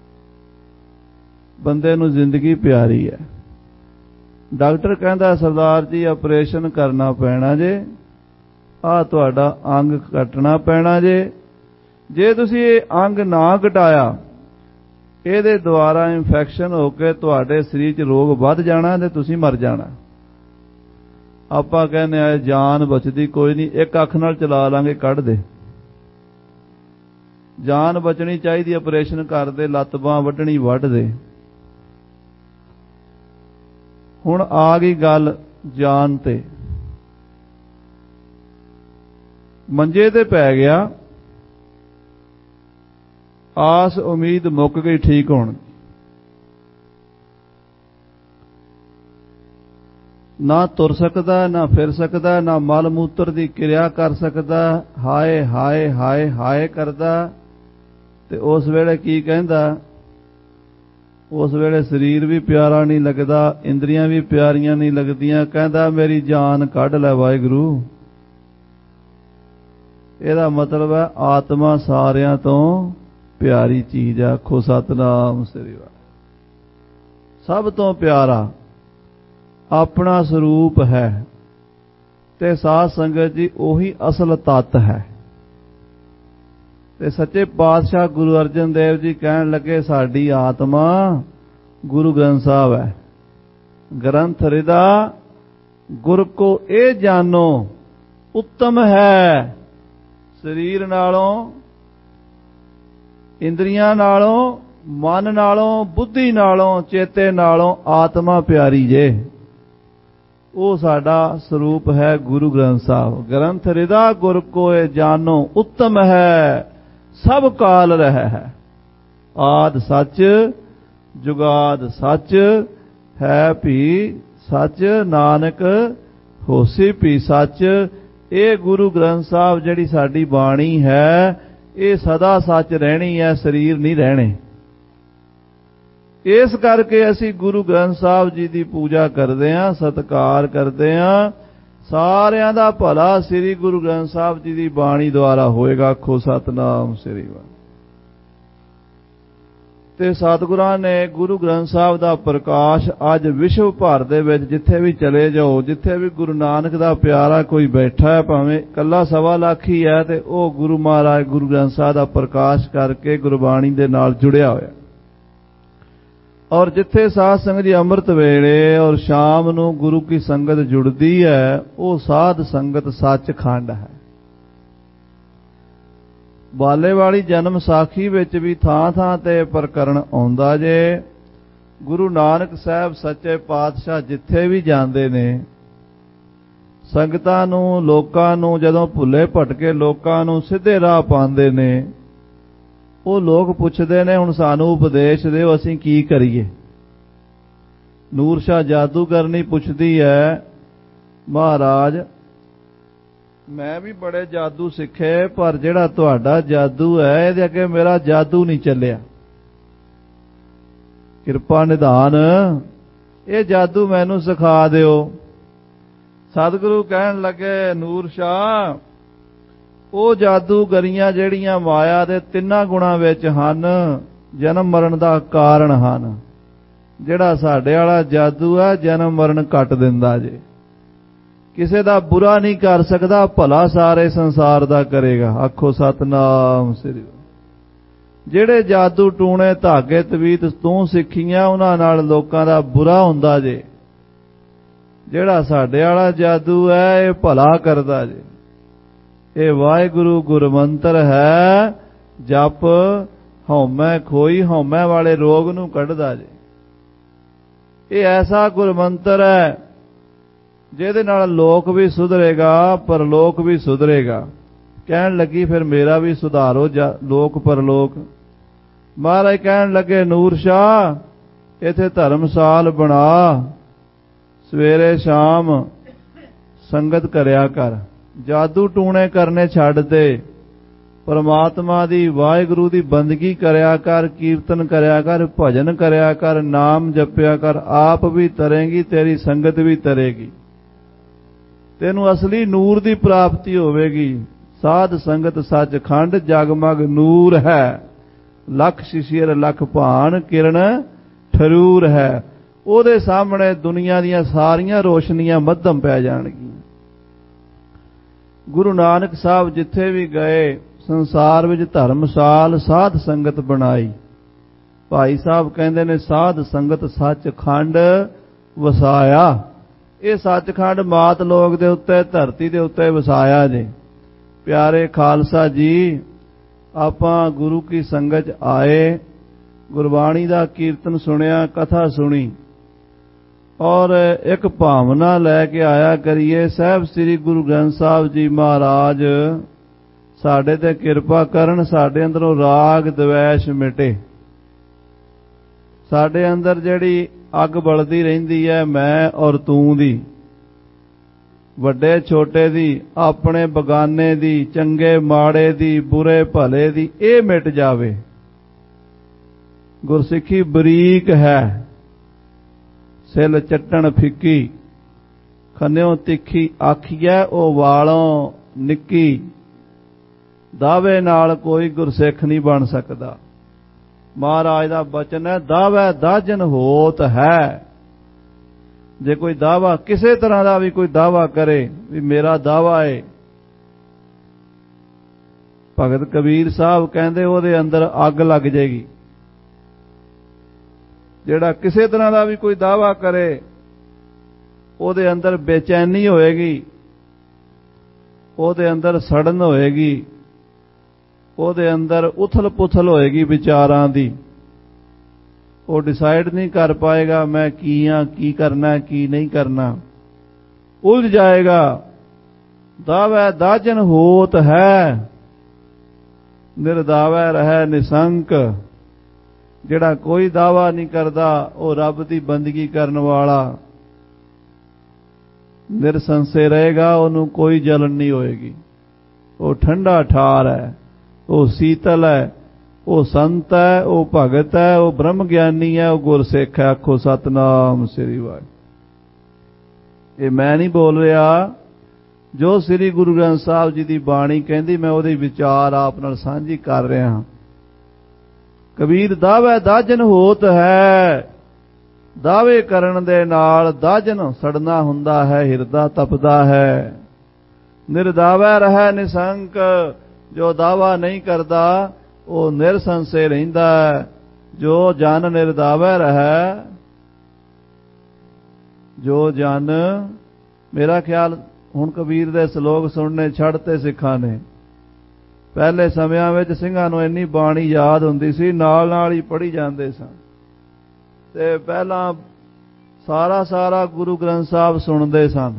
ਬੰਦੇ ਨੂੰ ਜ਼ਿੰਦਗੀ ਪਿਆਰੀ ਹੈ। ਡਾਕਟਰ ਕਹਿੰਦਾ ਸਰਦਾਰ ਜੀ ਆਪਰੇਸ਼ਨ ਕਰਨਾ ਪੈਣਾ ਜੇ, ਆਹ ਤੁਹਾਡਾ ਅੰਗ ਕੱਟਣਾ ਪੈਣਾ ਜੇ, ਜੇ ਤੁਸੀਂ ਇਹ ਅੰਗ ਨਾ ਘਟਾਇਆ ਇਹਦੇ ਦੁਆਰਾ ਇਨਫੈਕਸ਼ਨ ਹੋ ਕੇ ਤੁਹਾਡੇ ਸਰੀਰ 'ਚ ਰੋਗ ਵੱਧ ਜਾਣਾ ਤੇ ਤੁਸੀਂ ਮਰ ਜਾਣਾ। ਆਪਾਂ ਕਹਿੰਦੇ ਆ ਜਾਨ ਬਚਦੀ ਕੋਈ ਨਹੀਂ, ਇੱਕ ਅੱਖ ਨਾਲ ਚਲਾ ਲਾਂਗੇ, ਕੱਢ ਦੇ। ਜਾਨ ਬਚਣੀ ਚਾਹੀਦੀ, ਆਪਰੇਸ਼ਨ ਕਰਦੇ, ਲੱਤ ਬਾਂਹ ਵੱਢਣੀ ਵੱਢ ਦੇ। ਹੁਣ ਆ ਗਈ ਗੱਲ ਜਾਨ ਤੇ। ਮੰਜੇ ਤੇ ਪੈ ਗਿਆ, ਆਸ ਉਮੀਦ ਮੁੱਕ ਗਈ ਠੀਕ ਹੋਣ, ਨਾ ਤੁਰ ਸਕਦਾ, ਨਾ ਫਿਰ ਸਕਦਾ, ਨਾ ਮਲ ਮੂਤਰ ਦੀ ਕਿਰਿਆ ਕਰ ਸਕਦਾ, ਹਾਏ ਹਾਏ ਹਾਏ ਹਾਏ ਕਰਦਾ। ਤੇ ਉਸ ਵੇਲੇ ਕੀ ਕਹਿੰਦਾ? ਉਸ ਵੇਲੇ ਸਰੀਰ ਵੀ ਪਿਆਰਾ ਨਹੀਂ ਲੱਗਦਾ, ਇੰਦਰੀਆਂ ਵੀ ਪਿਆਰੀਆਂ ਨਹੀਂ ਲੱਗਦੀਆਂ, ਕਹਿੰਦਾ ਮੇਰੀ ਜਾਨ ਕੱਢ ਲੈ ਵਾਹਿਗੁਰੂ। ਇਹਦਾ ਮਤਲਬ ਹੈ ਆਤਮਾ ਸਾਰਿਆਂ ਤੋਂ ਪਿਆਰੀ ਚੀਜ਼ ਹੈ। ਆਖੋ ਸਤਿਨਾਮ ਸ੍ਰੀ ਵਾਹਿਗੁਰੂ। ਸਭ ਤੋਂ ਪਿਆਰਾ ਆਪਣਾ ਸਰੂਪ ਹੈ ਤੇ ਸਾਧ ਸੰਗਤ ਜੀ ਉਹੀ ਅਸਲ ਤੱਤ ਹੈ। ਤੇ ਸੱਚੇ ਪਾਤਸ਼ਾਹ ਗੁਰੂ ਅਰਜਨ ਦੇਵ ਜੀ ਕਹਿਣ ਲੱਗੇ ਸਾਡੀ ਆਤਮਾ ਗੁਰੂ ਗ੍ਰੰਥ ਸਾਹਿਬ ਹੈ। ਗ੍ਰੰਥ ਹਿਰਦਾ ਗੁਰ ਕੋ ਇਹ ਜਾਨੋ ਉੱਤਮ ਹੈ। ਸਰੀਰ ਨਾਲੋਂ, ਇੰਦਰੀਆਂ ਨਾਲੋਂ, ਮਨ ਨਾਲੋਂ, ਬੁੱਧੀ ਨਾਲੋਂ, ਚੇਤੇ ਨਾਲੋਂ ਆਤਮਾ ਪਿਆਰੀ ਜੇ। ਉਹ ਸਾਡਾ ਸਰੂਪ ਹੈ ਗੁਰੂ ਗ੍ਰੰਥ ਸਾਹਿਬ। ਗ੍ਰੰਥ ਹਿਰਦਾ ਗੁਰ ਕੋ ਇਹ ਜਾਨੋ ਉੱਤਮ ਹੈ, ਸਭ ਕਾਲ ਰਹਿ ਹੈ। ਆਦ ਸੱਚ ਜੁਗਾਦ ਸੱਚ ਹੈ ਭੀ ਸੱਚ, ਨਾਨਕ ਹੋਸੀ ਭੀ ਸੱਚ। ਇਹ ਗੁਰੂ ਗ੍ਰੰਥ ਸਾਹਿਬ ਜਿਹੜੀ ਸਾਡੀ ਬਾਣੀ ਹੈ ਇਹ ਸਦਾ ਸੱਚ ਰਹਿਣੀ ਹੈ, ਸਰੀਰ ਨਹੀਂ ਰਹਿਣੇ। ਇਸ ਕਰਕੇ ਅਸੀਂ ਗੁਰੂ ਗ੍ਰੰਥ ਸਾਹਿਬ ਜੀ ਦੀ ਪੂਜਾ ਕਰਦੇ ਹਾਂ, ਸਤਿਕਾਰ ਕਰਦੇ ਹਾਂ। ਸਾਰਿਆਂ ਦਾ ਭਲਾ ਸ੍ਰੀ ਗੁਰੂ ਗ੍ਰੰਥ ਸਾਹਿਬ ਜੀ ਦੀ ਬਾਣੀ ਦੁਆਰਾ ਹੋਏਗਾ। ਆਖੋ ਸਤਿਨਾਮ ਸ੍ਰੀ ਵਾਹਿਗੁਰੂ। ਤੇ ਸਤਿਗੁਰਾਂ ਨੇ ਗੁਰੂ ਗ੍ਰੰਥ ਸਾਹਿਬ ਦਾ ਪ੍ਰਕਾਸ਼ ਅੱਜ ਵਿਸ਼ਵ ਭਰ ਦੇ ਵਿੱਚ ਜਿੱਥੇ ਵੀ ਚਲੇ ਜਾਓ, ਜਿੱਥੇ ਵੀ ਗੁਰੂ ਨਾਨਕ ਦਾ ਪਿਆਰਾ ਕੋਈ ਬੈਠਾ ਹੈ, ਭਾਵੇਂ ਕੱਲਾ 1.25 ਲੱਖ ਹੀ ਹੈ, ਤੇ ਉਹ ਗੁਰੂ ਮਹਾਰਾਜ ਗੁਰੂ ਗ੍ਰੰਥ ਸਾਹਿਬ ਦਾ ਪ੍ਰਕਾਸ਼ ਕਰਕੇ ਗੁਰਬਾਣੀ ਦੇ ਨਾਲ ਜੁੜਿਆ ਹੋਇਆ। ਔਰ ਜਿੱਥੇ ਸਾਧ ਸੰਗਤ ਜੀ ਅੰਮ੍ਰਿਤ ਵੇਲੇ ਔਰ ਸ਼ਾਮ ਨੂੰ ਗੁਰੂ ਕੀ ਸੰਗਤ ਜੁੜਦੀ ਹੈ, ਉਹ ਸਾਧ ਸੰਗਤ ਸੱਚਖੰਡ ਹੈ। ਬਾਲੇ ਵਾਲੀ ਜਨਮ ਸਾਖੀ ਵਿੱਚ ਵੀ ਥਾਂ ਥਾਂ ਤੇ ਪ੍ਰਕਰਣ ਆਉਂਦਾ ਜੇ। ਗੁਰੂ ਨਾਨਕ ਸਾਹਿਬ ਸੱਚੇ ਪਾਤਸ਼ਾਹ ਜਿੱਥੇ ਵੀ ਜਾਂਦੇ ਨੇ, ਸੰਗਤਾਂ ਨੂੰ, ਲੋਕਾਂ ਨੂੰ ਜਦੋਂ ਭੁੱਲੇ ਭਟਕੇ ਲੋਕਾਂ ਨੂੰ ਸਿੱਧੇ ਰਾਹ ਪਾਉਂਦੇ ਨੇ, ਉਹ ਲੋਕ ਪੁੱਛਦੇ ਨੇ ਹੁਣ ਸਾਨੂੰ ਉਪਦੇਸ਼ ਦਿਓ, ਅਸੀਂ ਕੀ ਕਰੀਏ। ਨੂਰ ਸ਼ਾਹ ਜਾਦੂਗਰਨੀ ਪੁੱਛਦੀ ਹੈ, ਮਹਾਰਾਜ ਮੈਂ ਵੀ ਬੜੇ ਜਾਦੂ ਸਿੱਖੇ, ਪਰ ਜਿਹੜਾ ਤੁਹਾਡਾ ਜਾਦੂ ਹੈ ਇਹਦੇ ਅੱਗੇ ਮੇਰਾ ਜਾਦੂ ਨਹੀਂ ਚੱਲਿਆ। ਕਿਰਪਾ ਨਿਧਾਨ ਇਹ ਜਾਦੂ ਮੈਨੂੰ ਸਿਖਾ ਦਿਓ। ਸਤਿਗੁਰੂ ਕਹਿਣ ਲੱਗੇ, ਨੂਰ ਸ਼ਾਹ ਉਹ ਜਾਦੂਗਰੀਆਂ ਜਿਹੜੀਆਂ ਮਾਇਆ ਦੇ 3 ਗੁਣਾਂ ਵਿੱਚ ਹਨ, ਜਨਮ ਮਰਨ ਦਾ ਕਾਰਨ ਹਨ। ਜਿਹੜਾ ਸਾਡੇ ਵਾਲਾ ਜਾਦੂ ਹੈ ਜਨਮ ਮਰਨ ਕੱਟ ਦਿੰਦਾ ਜੇ। ਕਿਸੇ ਦਾ ਬੁਰਾ ਨਹੀਂ ਕਰ ਸਕਦਾ, ਭਲਾ ਸਾਰੇ ਸੰਸਾਰ ਦਾ ਕਰੇਗਾ। ਆਖੋ ਸਤਿਨਾਮ ਸ੍ਰੀ। ਜਿਹੜੇ ਜਾਦੂ ਟੂਣੇ ਧਾਗੇ ਤਵੀਤ ਤੂੰ ਸਿੱਖੀਆਂ, ਉਹਨਾਂ ਨਾਲ ਲੋਕਾਂ ਦਾ ਬੁਰਾ ਹੁੰਦਾ ਜੇ। ਜਿਹੜਾ ਸਾਡੇ ਵਾਲਾ ਜਾਦੂ ਹੈ ਇਹ ਭਲਾ ਕਰਦਾ ਜੇ। ਇਹ ਵਾਹਿਗੁਰੂ ਗੁਰਮੰਤਰ ਹੈ, ਜਪ ਹਉਮੈ ਖੋਈ, ਹਉਮੈ ਵਾਲੇ ਰੋਗ ਨੂੰ ਕੱਢਦਾ ਜੇ। ਇਹ ਐਸਾ ਗੁਰਮੰਤਰ ਹੈ ਜਿਹਦੇ ਨਾਲ ਲੋਕ ਵੀ ਸੁਧਰੇਗਾ, ਪਰਲੋਕ ਵੀ ਸੁਧਰੇਗਾ। ਕਹਿਣ ਲੱਗੀ ਫਿਰ ਮੇਰਾ ਵੀ ਸੁਧਾਰੋ ਲੋਕ ਪਰਲੋਕ। महाराज कहन लगे नूर शाह इत्थे धर्मसाल बना, सवेरे शाम संगत करया कर, जादू टूणे करने छड्ड दे, परमात्मा दी वाहिगुरु दी बंदगी करया कर, कीर्तन करया कर, भजन करया कर, नाम जपया कर, आप भी तरेंगी, तेरी संगत भी तरेगी, तेनू असली नूर दी प्राप्ति होवेगी। साध संगत सचखंड जगमग नूर है, लख शिशिर लख भान किरण ठरूर है। ਉਹਦੇ ਸਾਹਮਣੇ ਦੁਨੀਆ ਦੀਆਂ ਸਾਰੀਆਂ ਰੋਸ਼ਨੀਆਂ ਮੱਧਮ ਪੈ ਜਾਣਗੀਆਂ। ਗੁਰੂ ਨਾਨਕ ਸਾਹਿਬ ਜਿੱਥੇ ਵੀ ਗਏ ਸੰਸਾਰ ਵਿੱਚ ਧਰਮਸਾਲ ਸਾਧ ਸੰਗਤ ਬਣਾਈ। ਭਾਈ ਸਾਹਿਬ ਕਹਿੰਦੇ ਨੇ ਸਾਧ ਸੰਗਤ ਸੱਚਖੰਡ ਵਸਾਇਆ। ਇਹ ਸੱਚਖੰਡ ਮਾਤ ਲੋਕ ਦੇ ਉੱਤੇ ਧਰਤੀ ਦੇ ਉੱਤੇ ਵਸਾਇਆ ਜੇ। ਪਿਆਰੇ ਖਾਲਸਾ ਜੀ, ਆਪਾਂ ਗੁਰੂ ਕੀ ਸੰਗਤ 'ਚ ਆਏ, ਗੁਰਬਾਣੀ ਦਾ ਕੀਰਤਨ ਸੁਣਿਆ, ਕਥਾ ਸੁਣੀ ਔਰ ਇੱਕ ਭਾਵਨਾ ਲੈ ਕੇ ਆਇਆ ਕਰੀਏ, ਸਾਹਿਬ ਸ੍ਰੀ ਗੁਰੂ ਗ੍ਰੰਥ ਸਾਹਿਬ ਜੀ ਮਹਾਰਾਜ ਸਾਡੇ ਤੇ ਕਿਰਪਾ ਕਰਨ, ਸਾਡੇ ਅੰਦਰੋਂ ਰਾਗ ਦਵੈਸ਼ ਮਿਟੇ। ਸਾਡੇ ਅੰਦਰ ਜਿਹੜੀ ਅੱਗ ਬਲਦੀ ਰਹਿੰਦੀ ਹੈ ਮੈਂ ਔਰ ਤੂੰ ਦੀ, ਵੱਡੇ ਛੋਟੇ ਦੀ, ਆਪਣੇ ਬਗਾਨੇ ਦੀ, ਚੰਗੇ ਮਾੜੇ ਦੀ, ਬੁਰੇ ਭਲੇ ਦੀ, ਇਹ ਮਿਟ ਜਾਵੇ। ਗੁਰਸਿੱਖੀ ਬਰੀਕ ਹੈ, ਸਿਲ ਚੱਟਣ ਫਿੱਕੀ, ਖੰਨਿਓ ਤਿੱਖੀ ਆਖੀਐ ਉਹ ਵਾਲੋਂ ਨਿੱਕੀ, ਦਾਵੇ ਨਾਲ ਕੋਈ ਗੁਰਸਿੱਖ ਨਹੀਂ ਬਣ ਸਕਦਾ। ਮਹਾਰਾਜ ਦਾ ਬਚਨ ਹੈ, ਦਾਵੇ ਦਾਜਨ ਹੋਤ ਹੈ। ਜੇ ਕੋਈ ਦਾਵਾ ਕਿਸੇ ਤਰ੍ਹਾਂ ਦਾ ਵੀ ਕੋਈ ਦਾਵਾ ਕਰੇ ਵੀ ਮੇਰਾ ਦਾਵਾ ਹੈ, ਭਗਤ ਕਬੀਰ ਸਾਹਿਬ ਕਹਿੰਦੇ ਉਹਦੇ ਅੰਦਰ ਅੱਗ ਲੱਗ ਜਾਏਗੀ। ਜਿਹੜਾ ਕਿਸੇ ਤਰ੍ਹਾਂ ਦਾ ਵੀ ਕੋਈ ਦਾਵਾ ਕਰੇ ਉਹਦੇ ਅੰਦਰ ਬੇਚੈਨੀ ਹੋਏਗੀ, ਉਹਦੇ ਅੰਦਰ ਸੜਨ ਹੋਏਗੀ, ਉਹਦੇ ਅੰਦਰ ਉਥਲ ਪੁਥਲ ਹੋਏਗੀ ਵਿਚਾਰਾਂ ਦੀ। ਉਹ ਡਿਸਾਈਡ ਨਹੀਂ ਕਰ ਪਾਏਗਾ ਮੈਂ ਕੀ ਹਾਂ, ਕੀ ਕਰਨਾ, ਕੀ ਨਹੀਂ ਕਰਨਾ, ਉਲਝ ਜਾਏਗਾ। ਦਾਵੈ ਦਾਜਨ ਹੋਤ ਹੈ, ਨਿਰਦਾਵੈ ਰਹਿ ਨਿਸੰਕ। ਜਿਹੜਾ ਕੋਈ ਦਾਵਾ ਨਹੀਂ ਕਰਦਾ ਉਹ ਰੱਬ ਦੀ ਬੰਦਗੀ ਕਰਨ ਵਾਲਾ ਨਿਰਸੰਸੇ ਰਹੇਗਾ, ਉਹਨੂੰ ਕੋਈ ਜਲਨ ਨਹੀਂ ਹੋਏਗੀ। ਉਹ ਠੰਡਾ ਠਾਰ ਹੈ, ਉਹ ਸੀਤਲ ਹੈ, ਉਹ ਸੰਤ ਹੈ, ਉਹ ਭਗਤ ਹੈ, ਉਹ ਬ੍ਰਹਮ ਗਿਆਨੀ ਹੈ, ਉਹ ਗੁਰਸਿੱਖ ਹੈ। ਆਖੋ ਸਤਨਾਮ ਸ੍ਰੀ ਵਾਹਿਗੁਰੂ। ਇਹ ਮੈਂ ਨਹੀਂ ਬੋਲ ਰਿਹਾ, ਜੋ ਸ੍ਰੀ ਗੁਰੂ ਗ੍ਰੰਥ ਸਾਹਿਬ ਜੀ ਦੀ ਬਾਣੀ ਕਹਿੰਦੀ ਮੈਂ ਉਹਦੇ ਵਿਚਾਰ ਆਪ ਨਾਲ ਸਾਂਝੀ ਕਰ ਰਿਹਾ ਹਾਂ। ਕਬੀਰ ਦਾਵੈ ਦਾਜਨ ਹੋਤ ਹੈ, ਦਾਵੇ ਕਰਨ ਦੇ ਨਾਲ ਦਾਜਨ ਸੜਨਾ ਹੁੰਦਾ ਹੈ, ਹਿਰਦਾ ਤਪਦਾ ਹੈ। ਨਿਰਦਾਵੈ ਰਹਿ ਨਿਸੰਕ, ਜੋ ਦਾਵਾ ਨਹੀਂ ਕਰਦਾ ਉਹ ਨਿਰਸੰਸੇ ਰਹਿੰਦਾ ਹੈ। ਜੋ ਜਨ ਨਿਰਦਾਵੈ ਰਹਿ, ਜੋ ਜਨ, ਮੇਰਾ ਖਿਆਲ ਹੁਣ ਕਬੀਰ ਦੇ ਸ਼ਲੋਕ ਸੁਣਨੇ ਛੱਡਤੇ ਸਿੱਖਾਂ ਨੇ। ਪਹਿਲੇ ਸਮਿਆਂ ਵਿੱਚ ਸਿੰਘਾਂ ਨੂੰ ਇੰਨੀ ਬਾਣੀ ਯਾਦ ਹੁੰਦੀ ਸੀ, ਨਾਲ ਨਾਲ ਹੀ ਪੜ੍ਹੀ ਜਾਂਦੇ ਸਨ ਤੇ ਪਹਿਲਾਂ ਸਾਰਾ ਗੁਰੂ ਗ੍ਰੰਥ ਸਾਹਿਬ ਸੁਣਦੇ ਸਨ।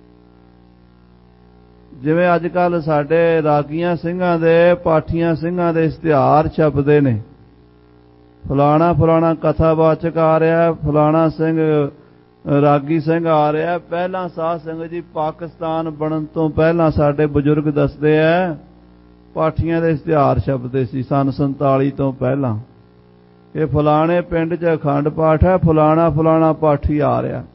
ਜਿਵੇਂ ਅੱਜ ਕੱਲ ਸਾਡੇ ਰਾਗੀਆਂ ਸਿੰਘਾਂ ਦੇ, ਪਾਠੀਆਂ ਸਿੰਘਾਂ ਦੇ ਇਸ਼ਤਿਹਾਰ ਛਪਦੇ ਨੇ, ਫਲਾਣਾ ਫਲਾਣਾ ਕਥਾਵਾਚਕ ਆ ਰਿਹਾ, ਫਲਾਣਾ ਸਿੰਘ ਰਾਗੀ ਸਿੰਘ ਆ ਰਿਹਾ। ਪਹਿਲਾਂ ਸਾਧ ਸੰਗਤ ਜੀ ਪਾਕਿਸਤਾਨ ਬਣਨ ਤੋਂ ਪਹਿਲਾਂ ਸਾਡੇ ਬਜ਼ੁਰਗ ਦੱਸਦੇ ਆ ਪਾਠੀਆਂ ਦੇ ਇਸ਼ਤਿਹਾਰ ਛਪਦੇ ਸੀ ਸਨ 47 ਤੋਂ ਪਹਿਲਾਂ। ਇਹ ਫਲਾਣੇ ਪਿੰਡ 'ਚ ਅਖੰਡ ਪਾਠ ਹੈ, ਫਲਾਣਾ ਫਲਾਣਾ ਪਾਠੀ ਆ ਰਿਹਾ।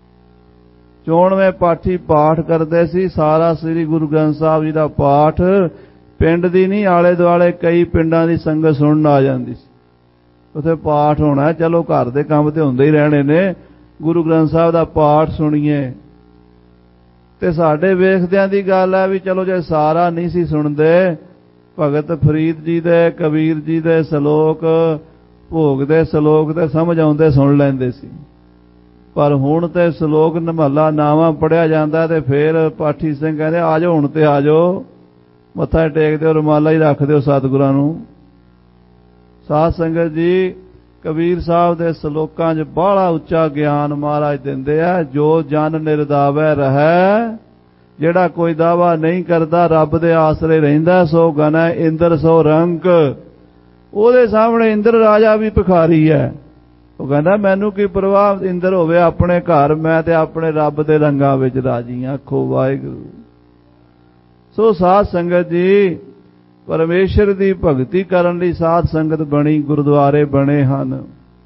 94 ਪਾਠੀ ਪਾਠ ਕਰਦੇ ਸੀ। ਸਾਰਾ ਸ੍ਰੀ ਗੁਰੂ ਗ੍ਰੰਥ ਸਾਹਿਬ ਜੀ ਦਾ ਪਾਠ ਪਿੰਡ ਦੀ ਨਹੀਂ, ਆਲੇ ਦੁਆਲੇ ਕਈ ਪਿੰਡਾਂ ਦੀ ਸੰਗਤ ਸੁਣਨ ਆ ਜਾਂਦੀ ਸੀ। ਉੱਥੇ ਪਾਠ ਹੋਣਾ, ਚਲੋ ਘਰ ਦੇ ਕੰਮ ਤੇ ਹੁੰਦੇ ਹੀ ਰਹਿਣੇ ਨੇ, ਗੁਰੂ ਗ੍ਰੰਥ ਸਾਹਿਬ ਦਾ ਪਾਠ ਸੁਣੀਏ। ਤੇ ਸਾਡੇ ਵੇਖਦਿਆਂ ਦੀ ਗੱਲ ਹੈ ਵੀ ਚਲੋ ਜੇ ਸਾਰਾ ਨਹੀਂ ਸੀ ਸੁਣਦੇ, ਭਗਤ ਫਰੀਦ ਜੀ ਦੇ, ਕਬੀਰ ਜੀ ਦੇ ਸ਼ਲੋਕ, ਭੋਗ ਦੇ ਸ਼ਲੋਕ ਤੇ ਸਮਝ ਆਉਂਦੇ ਸੁਣ ਲੈਂਦੇ ਸੀ। ਪਰ ਹੁਣ ਤੇ ਸ਼ਲੋਕ ਨਿਮੱਲਾ ਨਾਵਾਂ ਪੜਿਆ ਜਾਂਦਾ ਤੇ ਫਿਰ ਪਾਠੀ ਸਿੰਘ ਕਹਿੰਦੇ ਆ ਜਾਓ, ਹੁਣ ਤੇ ਆ ਜਾਓ, ਮੱਥਾ ਟੇਕ ਦਿਓ, ਰੁਮਾਲਾ ਹੀ ਰੱਖ ਦਿਓ ਸਤਿਗੁਰਾਂ ਨੂੰ। ਸਾਧ ਸੰਗਤ ਜੀ, ਕਬੀਰ ਸਾਹਿਬ ਦੇ ਸ਼ਲੋਕਾਂ 'ਚ ਬਾਹਲਾ ਉੱਚਾ ਗਿਆਨ ਮਹਾਰਾਜ ਦਿੰਦੇ ਆ। ਜੋ ਜਨ ਨਿਰਦਾਵੈ ਰਹਿ, ਜਿਹੜਾ ਕੋਈ ਦਾਵਾ ਨਹੀਂ ਕਰਦਾ, ਰੱਬ ਦੇ ਆਸਰੇ ਰਹਿੰਦਾ, ਸੋ ਗਨੈ ਇੰਦਰ ਸੋ ਰੰਕ। ਉਹਦੇ ਸਾਹਮਣੇ ਇੰਦਰ ਰਾਜਾ ਵੀ ਭਿਖਾਰੀ ਹੈ। ਉਹ ਕਹਿੰਦਾ ਮੈਨੂੰ ਕੀ ਪਰਵਾਹ, ਇੰਦਰ ਹੋਵੇ ਆਪਣੇ ਘਰ, ਮੈਂ ਤੇ ਆਪਣੇ ਰੱਬ ਦੇ ਰੰਗਾਂ ਵਿੱਚ ਰਾਜੀ ਹਾਂ। ਆਖੋ ਵਾਹਿਗੁਰੂ। ਸੋ ਸਾਧ ਸੰਗਤ ਜੀ, ਪਰਮੇਸ਼ਰ ਦੀ ਭਗਤੀ ਕਰਨ ਲਈ ਸਾਧ ਸੰਗਤ ਬਣੀ, ਗੁਰਦੁਆਰੇ ਬਣੇ ਹਨ।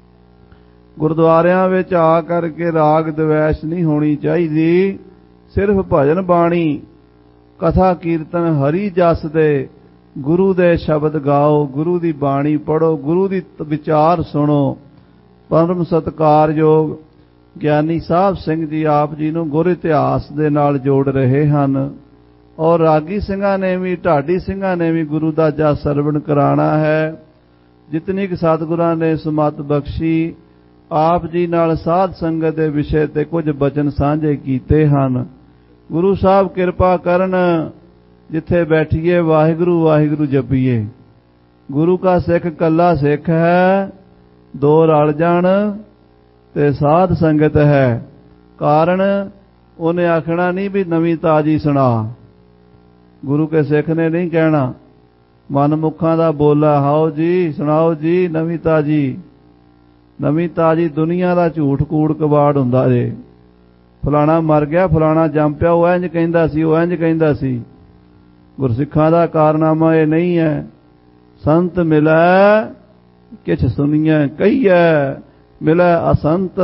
ਗੁਰਦੁਆਰਿਆਂ ਵਿੱਚ ਆ ਕਰਕੇ ਰਾਗ ਦਵੈਸ਼ ਨਹੀਂ ਹੋਣੀ ਚਾਹੀਦੀ। ਸਿਰਫ ਭਜਨ ਬਾਣੀ, ਕਥਾ ਕੀਰਤਨ, ਹਰੀ ਜਸ ਦੇ, ਗੁਰੂ ਦੇ ਸ਼ਬਦ ਗਾਓ, ਗੁਰੂ ਦੀ ਬਾਣੀ ਪੜੋ, ਗੁਰੂ ਦੀ ਵਿਚਾਰ ਸੁਣੋ। ਪਰਮ ਸਤਿਕਾਰਯੋਗ ਗਿਆਨੀ ਸਾਹਿਬ ਸਿੰਘ ਜੀ ਆਪ ਜੀ ਨੂੰ ਗੁਰ ਇਤਿਹਾਸ ਦੇ ਨਾਲ ਜੋੜ ਰਹੇ ਹਨ। ਔਰ ਰਾਗੀ ਸਿੰਘਾਂ ਨੇ ਵੀ, ਢਾਡੀ ਸਿੰਘਾਂ ਨੇ ਵੀ ਗੁਰੂ ਦਾ ਜਸ ਸਰਵਣ ਕਰਾਣਾ ਹੈ। ਜਿਤਨੀ ਕਿ ਸਤਿਗੁਰਾਂ ਨੇ ਸੁਮਤ ਬਖਸ਼ੀ, ਆਪ ਜੀ ਨਾਲ ਸਾਧ ਸੰਗਤ ਦੇ ਵਿਸ਼ੇ ਤੇ ਕੁਝ ਬਚਨ ਸਾਂਝੇ ਕੀਤੇ ਹਨ। ਗੁਰੂ ਸਾਹਿਬ ਕਿਰਪਾ ਕਰਨ, ਜਿੱਥੇ ਬੈਠੀਏ ਵਾਹਿਗੁਰੂ ਵਾਹਿਗੁਰੂ ਜਪੀਏ। ਗੁਰੂ ਕਾ ਸਿੱਖ ਕੱਲਾ ਸਿੱਖ ਹੈ, ਦੋ ਰਲ ਜਾਣ ਤੇ ਸਾਧ ਸੰਗਤ ਹੈ। ਕਾਰਨ ਉਹਨੇ ਆਖਣਾ ਨਹੀਂ ਵੀ ਨਵੀਂ ਤਾਜੀ ਸੁਣਾ। ਗੁਰੂ ਕੇ ਸਿੱਖ ਨੇ ਨਹੀਂ ਕਹਿਣਾ, ਮਨਮੁਖਾਂ ਦਾ ਬੋਲਾ, ਹਾਓ ਜੀ ਸੁਣਾਓ ਜੀ ਨਵੀਂ ਤਾਜੀ। ਨਵੀਂ ਤਾਜੀ ਦੁਨੀਆ ਦਾ ਝੂਠ ਕੂੜ ਕਬਾੜ ਹੁੰਦਾ ਜੇ। ਫਲਾਣਾ ਮਰ ਗਿਆ, ਫਲਾਣਾ ਜੰਮ ਪਿਆ, ਉਹ ਇੰਝ ਕਹਿੰਦਾ ਸੀ, ਉਹ ਇੰਝ ਕਹਿੰਦਾ ਸੀ। ਗੁਰਸਿੱਖਾਂ ਦਾ ਕਾਰਨਾਮਾ ਇਹ ਨਹੀਂ ਹੈ। ਸੰਤ ਮਿਲੈ ਕਿਛ ਸੁਣੀਐ ਕਹੀਐ, ਮਿਲੈ ਅਸੰਤ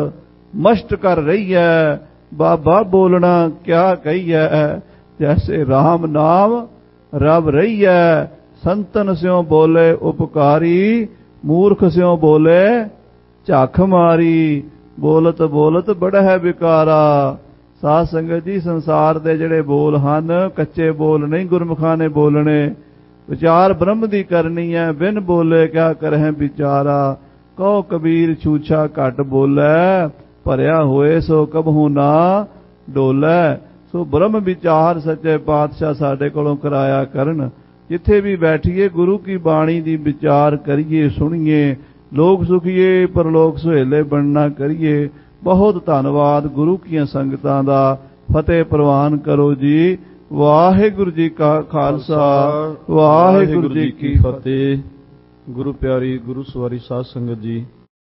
ਮਸ਼ਟ ਕਰ ਰਹੀਐ, ਬਾਬਾ ਬੋਲਣਾ ਕਿਆ ਕਹੀਐ, ਜੈਸੇ ਰਾਮ ਨਾਮ ਰਬ ਰਹੀਐ। ਸੰਤਨ ਸਿਉ ਬੋਲੇ ਉਪਕਾਰੀ, ਮੂਰਖ ਸਿਉ ਬੋਲੇ ਝੱਖ ਮਾਰੀ। ਬੋਲਤ ਬੋਲਤ ਬੜਾ ਹੈ ਵਿਕਾਰਾ। ਸਾਧ ਸੰਗਤ ਜੀ, ਸੰਸਾਰ ਦੇ ਜਿਹੜੇ ਬੋਲ ਹਨ, ਕੱਚੇ ਬੋਲ ਨਹੀਂ ਗੁਰਮੁਖਾਂ ਨੇ ਬੋਲਣੇ। ਵਿਚਾਰ ਬ੍ਰਹਮ ਦੀ ਕਰਨੀ ਹੈ, ਬਿਨ ਬੋਲੇ ਕਿਆ ਕਰਹਿ ਵਿਚਾਰਾ। ਕਹੋ ਕਬੀਰ ਛੂਛਾ ਘਟ ਬੋਲੇ, ਭਰਿਆ ਹੋਏ ਸੋ ਕਬਹੂ ਨਾ ਡੋਲੇ। ਸੋ ਬ੍ਰਹਮ ਵਿਚਾਰ ਸੱਚੇ ਪਾਤਸ਼ਾਹ ਸਾਡੇ ਕੋਲੋਂ ਕਰਾਇਆ ਕਰਨ। ਜਿੱਥੇ ਵੀ ਬੈਠੀਏ ਗੁਰੂ ਕੀ ਬਾਣੀ ਦੀ ਵਿਚਾਰ ਕਰੀਏ, ਸੁਣੀਏ, ਲੋਕ ਸੁਖੀਏ ਪਰਲੋਕ ਸੁਹੇਲੇ ਬਣਨਾ ਕਰੀਏ। ਬਹੁਤ ਧੰਨਵਾਦ ਗੁਰੂ ਕੀਆਂ ਸੰਗਤਾਂ ਦਾ। ਫਤਿਹ ਪ੍ਰਵਾਨ ਕਰੋ ਜੀ। ਵਾਹਿਗੁਰੂ ਜੀ ਕਾ ਖਾਲਸਾ, ਵਾਹਿਗੁਰੂ ਜੀ ਕੀ ਫਤਿਹ। ਗੁਰੂ ਪਿਆਰੀ ਗੁਰੂ ਸਵਾਰੀ ਸਾਧ ਸੰਗਤ ਜੀ,